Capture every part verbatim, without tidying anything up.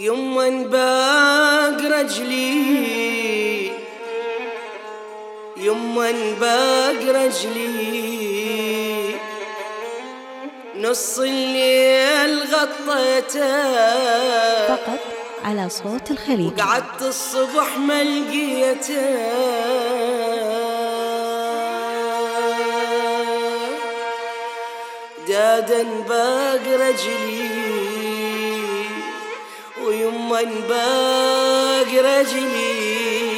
يما انباق رجلي يما انباق رجلي نص الليل غطيته فقط على صوت الخليج. وقعدت الصبح ما لقيته دادا انباق رجلي ويما انباق رجلي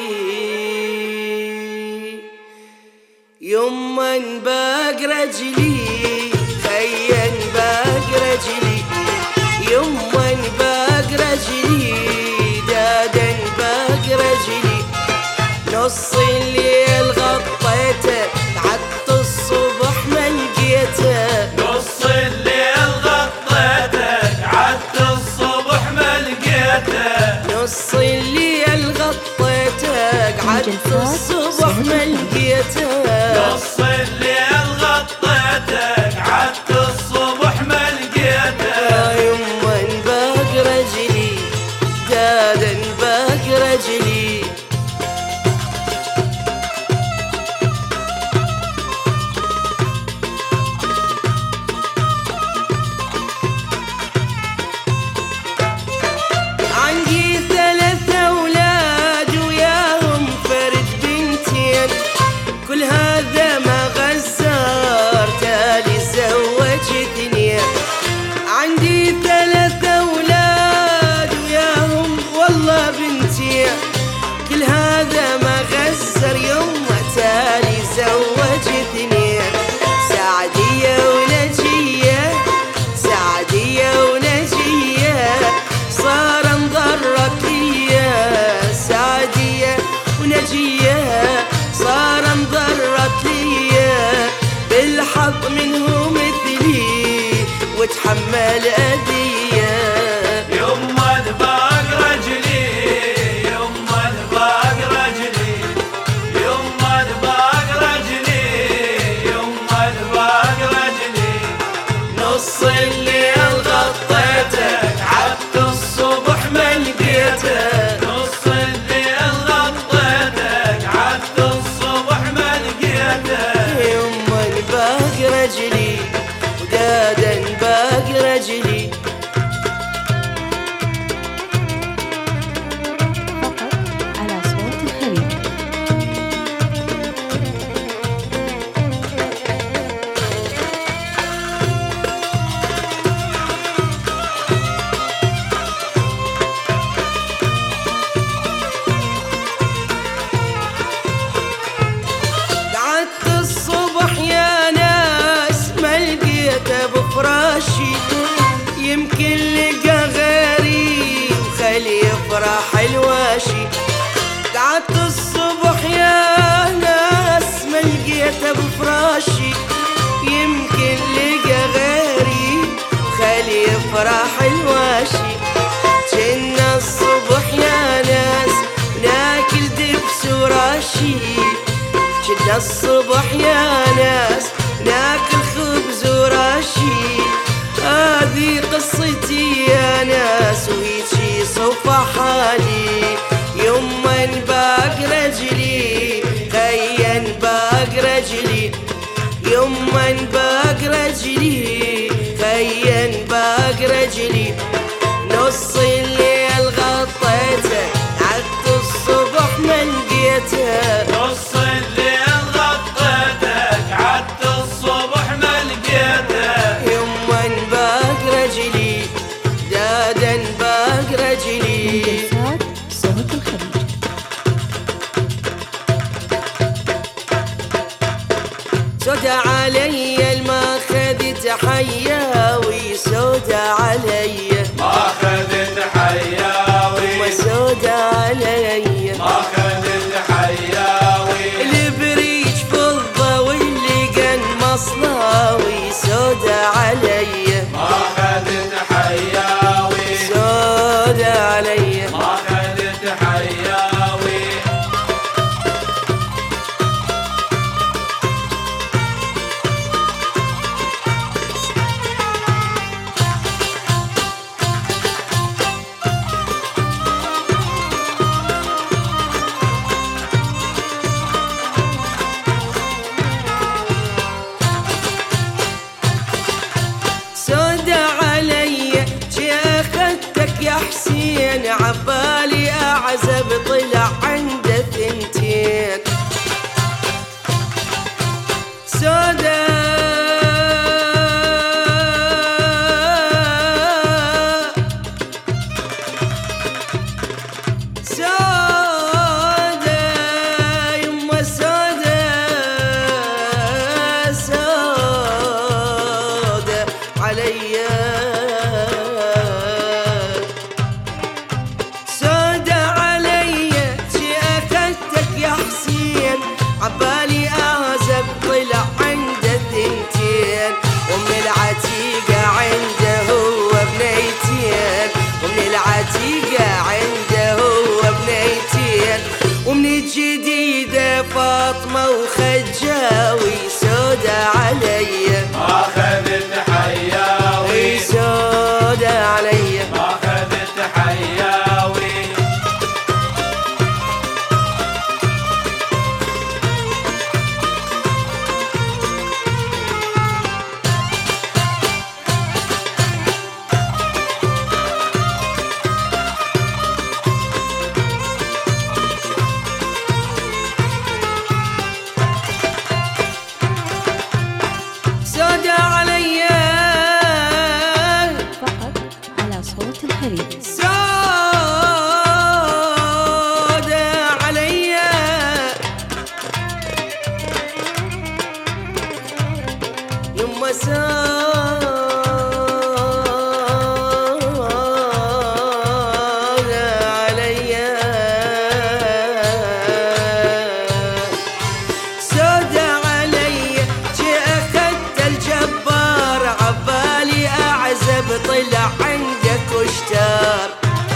يما انباق رجلي خيا انباق رجلي يما انباق رجلي دادا انباق رجلي نص الليل غطيته قعدت الصبح ما لقيته نص الليل غطيته قعدت الصبح ما لقيته نص الليل غطيته قعدت الصبح ما لقيته نص الليل غطيته قعدت الصبح ما لقيته يما انباق رجلي دادا انباق رجلي عندي ثلاث أولاد وياهم فرد بنتين كل هذا ما غزار تالي زوج اثنين عندي ثلاث أولاد وياهم والله بنتين كل هذا ما غزر يما تالي زوج اثنين سعدية ونجية سعدية ونجية صار انضرت ليا سعدية ونجية صار انضرت ليا بالحظ منه مثلي وتحمل أذية يما انباق رجلي يما انباق رجلي يما انباق رجلي يما انباق رجلي نص الليل غطيته قعدت الصبح ما لقيته نص الليل غطيته قعدت الصبح ما لقيته يما انباق رجلي ودادا انباق رجلي فقط على صوت الخليج. قعدت الصبح يا ناس ما لقيته بفراشي يمكن لقى غيري وخلي يفرح الواشي قعدت الصبح يا ناس ما لقيته بفراشي يمكن لقى غيري وخلي يفرح الواشي جنا الصبح يا ناس ناكل دبس وراشي جنا الصبح يا ناس ناكل خبز وراشي هذه قصتي يا ناس وهيجي صوف حالي يما انباق رجلي خيا انباق رجلي يما انباق رجلي خيا انباق رجلي نص الليل غطيته قعدت الصبح ما لقيته نص الليل غطيته قعدت الصبح ما لقيته يما انباق رجلي دادا انباق رجلي منجزات صوت الخليج. سودا علي الما خذت حياوي سودا علي ما خذت حياوي ما سودا علي ما خذت حياوي البريج فضة واللي كان مصلاوي سودا علي ما خذت حياوي سودا علي ما خذت حياوي أعزب طلع عنده ثنتين سودا سودا يما سودا سودا عليا سودا عليا شي أخذتك يا حسين عبالي أعزب طلع عنده ثنتين ومن العتيقة عنده هو بنيتين ومن العتيقة عنده هو بنيتين ومن الجديدة فاطمة وخجاوي سودا عليا أخذت حياوي سودا عليا أخذت حياوي سودا عليا فقط على صوت الخليج. سودا عليا يما سودا عليا سودا عليا جي أخذت الجبار عبالي أعزب طلع عندك واشتار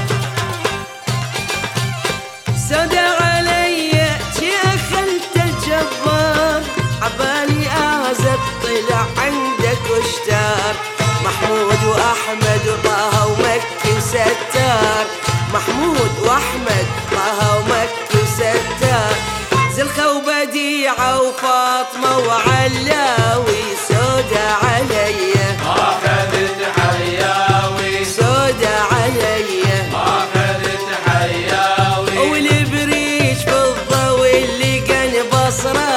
سودا عليا جي أخذت الجبار عبالي أعزب طلع عندك واشتار محمود وأحمد وطه ومكي وستار محمود وأحمد طه ومكي وستار زلخة وبديعة وفاطمة وعلاوي سودا عليا أخذت حياوي سودا عليا أخذت حياوي والبريج فضة واللي كان بصرة